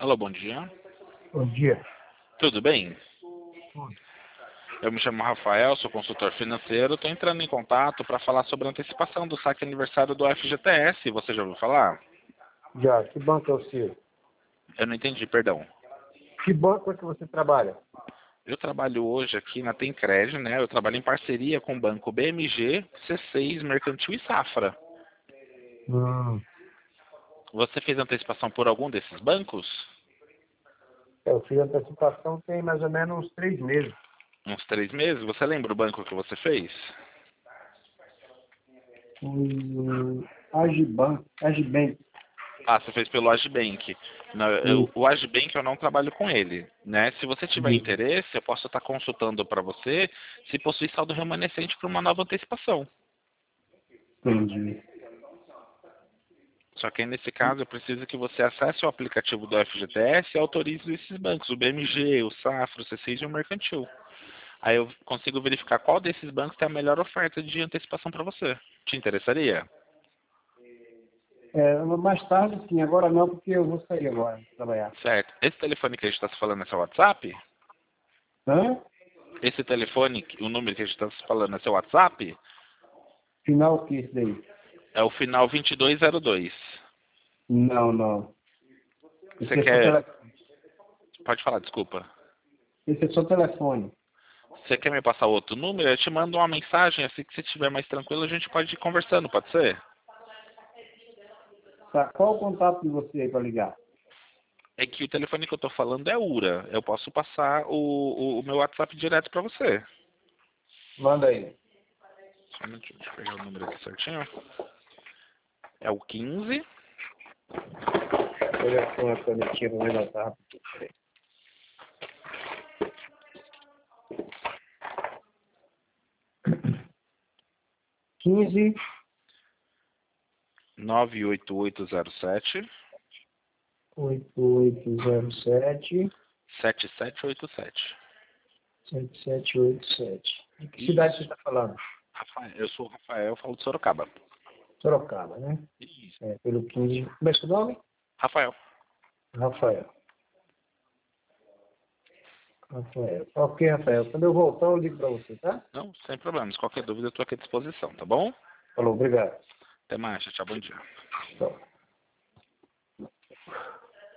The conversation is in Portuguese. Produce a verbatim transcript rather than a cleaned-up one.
Alô, bom dia. Bom dia. Tudo bem? Tudo. Eu me chamo Rafael, sou consultor financeiro. Estou entrando em contato para falar sobre a antecipação do saque aniversário do F G T S. Você já ouviu falar? Já, que banco é o seu? Eu não entendi, perdão. Que banco é que você trabalha? Eu trabalho hoje aqui na Tencred, né? Eu trabalho em parceria com o banco B M G, C seis, Mercantil e Safra. Hum. Você fez antecipação por algum desses bancos? Eu fiz antecipação tem mais ou menos uns três meses. Uns três meses? Você lembra o banco que você fez? Hum, Agiban, Agibank. Ah, você fez pelo Agibank. Não, eu- Hum. o Agibank eu não trabalho com ele, né? Se você tiver Hum. interesse, eu posso estar consultando para você se possui saldo remanescente para uma nova antecipação. Entendi. Só que aí, nesse caso, eu preciso que você acesse o aplicativo do F G T S e autorize esses bancos, o B M G, o Safra, o C seis e o Mercantil. Aí eu consigo verificar qual desses bancos tem a melhor oferta de antecipação para você. Te interessaria? É, mais tarde sim, agora não, porque eu vou sair agora trabalhar. Certo. Esse telefone que a gente está se falando é seu WhatsApp? Hã? Esse telefone, o número que a gente está se falando é seu WhatsApp? Final o que isso daí? É o final vinte e dois zero dois. Não, não. Esse Você é só quer... telefone. Pode falar, desculpa. Esse é só telefone. Você quer me passar outro número? Eu te mando uma mensagem, assim que você estiver mais tranquilo, a gente pode ir conversando, pode ser? Tá, qual o contato de você aí para ligar? É que o telefone que eu tô falando é URA. Eu posso passar o, o, o meu WhatsApp direto pra você. Manda aí. Só um minutinho, deixa eu pegar o número aqui certinho. É o quinze, Telefone conectivo, vai notar rapidinho. Peraí. quinze, nove oito oito zero sete, oito oito zero sete, sete sete oito sete. sete sete oito sete. De que Isso. cidade você está falando? Rafael, eu sou o Rafael, eu falo de Sorocaba. Sorocaba, né? Isso. É, pelo quinze. Como é seu nome? Rafael. Rafael. Rafael. Ok, Rafael. Quando eu voltar, eu ligo para você, tá? Não, sem problemas. Qualquer dúvida, eu tô aqui à disposição, tá bom? Falou, obrigado. Até mais, tchau, bom dia. Tchau.